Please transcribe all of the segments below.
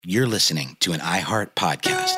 You're listening to an iHeart podcast.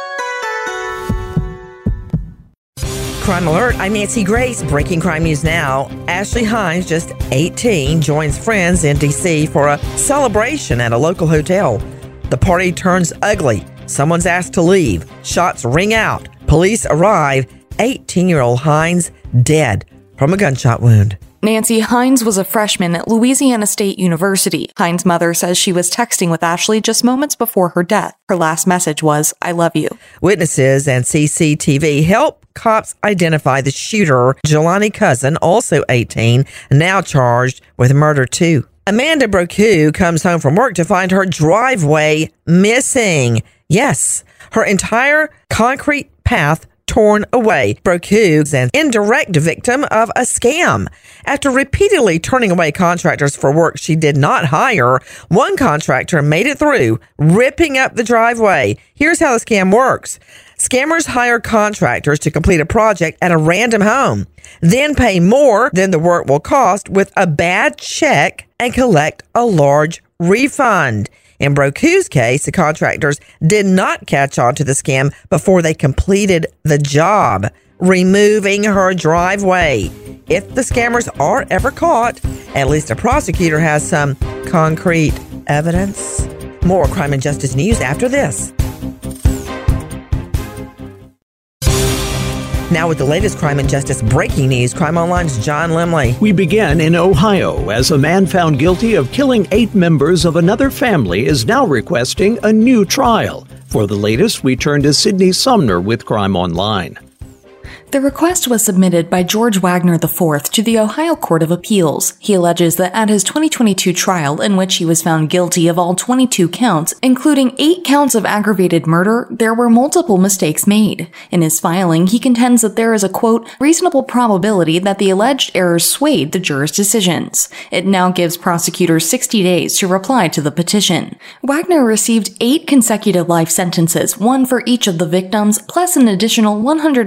Crime Alert, I'm Nancy Grace. Breaking crime news now. Ashley Hines, just 18, joins friends in D.C. for a celebration at a local hotel. The party turns ugly. Someone's asked to leave. Shots ring out. Police arrive. 18-year-old Hines dead from a gunshot wound. Nancy Hines was a freshman at Louisiana State University. Hines' mother says she was texting with Ashley just moments before her death. Her last message was, "I love you." Witnesses and CCTV help cops identify the shooter, Jelani Cousin, also 18, now charged with murder too. Amanda Broku comes home from work to find her driveway missing. Yes, her entire concrete path torn away. Broku's an indirect victim of a scam. After repeatedly turning away contractors for work she did not hire, one contractor made it through, ripping up the driveway. Here's how the scam works. Scammers hire contractors to complete a project at a random home, then pay more than the work will cost with a bad check and collect a large refund. In Broku's case, the contractors did not catch on to the scam before they completed the job, removing her driveway. If the scammers are ever caught, at least a prosecutor has some concrete evidence. More crime and justice news after this. Now with the latest crime and justice breaking news, Crime Online's John Limley. We begin in Ohio as a man found guilty of killing 8 members of another family is now requesting a new trial. For the latest, we turn to Sydney Sumner with Crime Online. The request was submitted by George Wagner IV to the Ohio Court of Appeals. He alleges that at his 2022 trial, in which he was found guilty of all 22 counts, including 8 counts of aggravated murder, there were multiple mistakes made. In his filing, he contends that there is a, quote, reasonable probability that the alleged errors swayed the jurors' decisions. It now gives prosecutors 60 days to reply to the petition. Wagner received 8 consecutive life sentences, one for each of the victims, plus an additional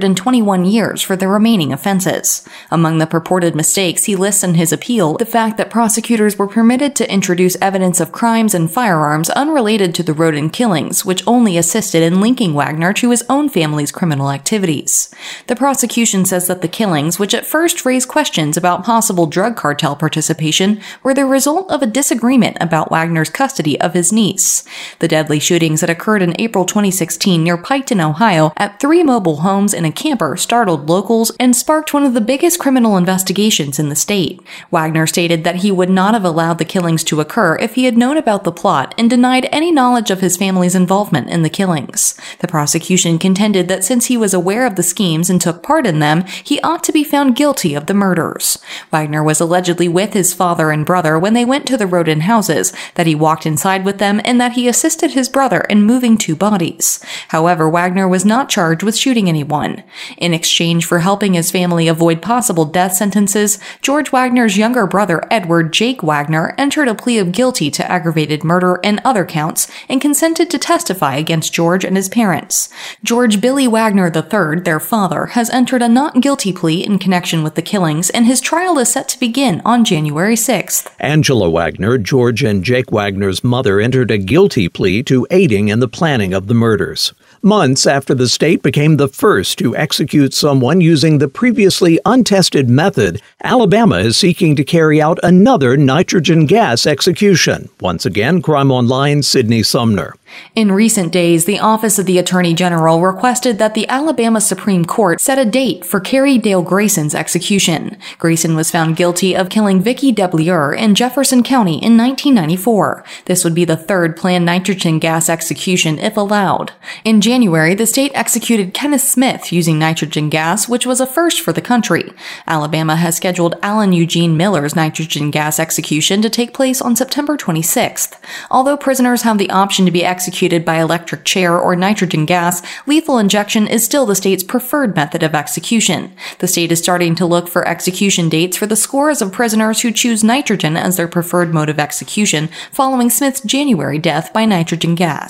121 years for the remaining offenses. Among the purported mistakes he lists in his appeal, the fact that prosecutors were permitted to introduce evidence of crimes and firearms unrelated to the Rodin killings, which only assisted in linking Wagner to his own family's criminal activities. The prosecution says that the killings, which at first raised questions about possible drug cartel participation, were the result of a disagreement about Wagner's custody of his niece. The deadly shootings that occurred in April 2016 near Piketon, Ohio, at 3 mobile homes and a camper startled locals and sparked one of the biggest criminal investigations in the state. Wagner stated that he would not have allowed the killings to occur if he had known about the plot and denied any knowledge of his family's involvement in the killings. The prosecution contended that since he was aware of the schemes and took part in them, he ought to be found guilty of the murders. Wagner was allegedly with his father and brother when they went to the Rodin houses, that he walked inside with them, and that he assisted his brother in moving 2 bodies. However, Wagner was not charged with shooting anyone. In exchange for helping his family avoid possible death sentences, George Wagner's younger brother, Edward Jake Wagner, entered a plea of guilty to aggravated murder and other counts and consented to testify against George and his parents. George Billy Wagner III, their father, has entered a not guilty plea in connection with the killings, and his trial is set to begin on January 6th. Angela Wagner, George and Jake Wagner's mother, entered a guilty plea to aiding in the planning of the murders. Months after the state became the first to execute someone using the previously untested method, Alabama is seeking to carry out another nitrogen gas execution. Once again, Crime Online, Sydney Sumner. In recent days, the Office of the Attorney General requested that the Alabama Supreme Court set a date for Carrie Dale Grayson's execution. Grayson was found guilty of killing Vicki Deblier in Jefferson County in 1994. This would be the 3rd planned nitrogen gas execution if allowed. In January, the state executed Kenneth Smith using nitrogen gas, which was a first for the country. Alabama has scheduled Alan Eugene Miller's nitrogen gas execution to take place on September 26th. Although prisoners have the option to be executed by electric chair or nitrogen gas, lethal injection is still the state's preferred method of execution. The state is starting to look for execution dates for the scores of prisoners who choose nitrogen as their preferred mode of execution following Smith's January death by nitrogen gas.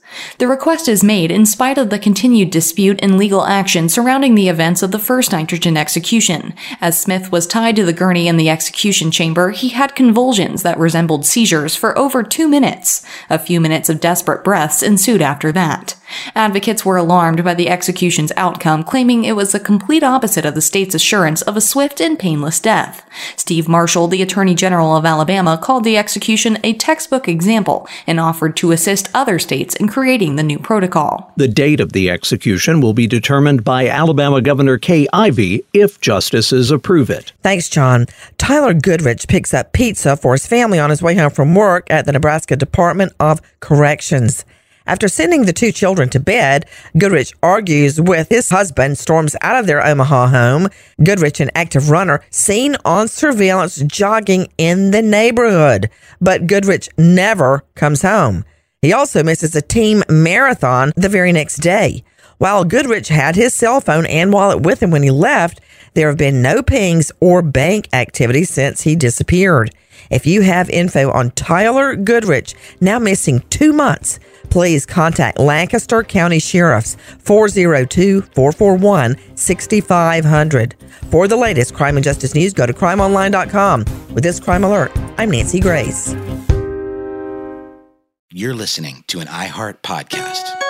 The request is made in spite of the continued dispute and legal action surrounding the events of the first nitrogen execution. As Smith was tied to the gurney in the execution chamber, he had convulsions that resembled seizures for over 2 minutes. A few minutes of desperate breaths ensued after that. Advocates were alarmed by the execution's outcome, claiming it was the complete opposite of the state's assurance of a swift and painless death. Steve Marshall, the Attorney General of Alabama, called the execution a textbook example and offered to assist other states in creating the new protocol. The date of the execution will be determined by Alabama Governor Kay Ivey if justices approve it. Thanks, John. Tyler Goodrich picks up pizza for his family on his way home from work at the Nebraska Department of Corrections. After sending the 2 children to bed, Goodrich argues with his husband, storms out of their Omaha home. Goodrich, an active runner, seen on surveillance jogging in the neighborhood. But Goodrich never comes home. He also misses a team marathon the very next day. While Goodrich had his cell phone and wallet with him when he left, there have been no pings or bank activity since he disappeared. If you have info on Tyler Goodrich, now missing 2 months, please contact Lancaster County Sheriff's 402-441-6500. For the latest crime and justice news, go to crimeonline.com. With this crime alert, I'm Nancy Grace. You're listening to an iHeart podcast.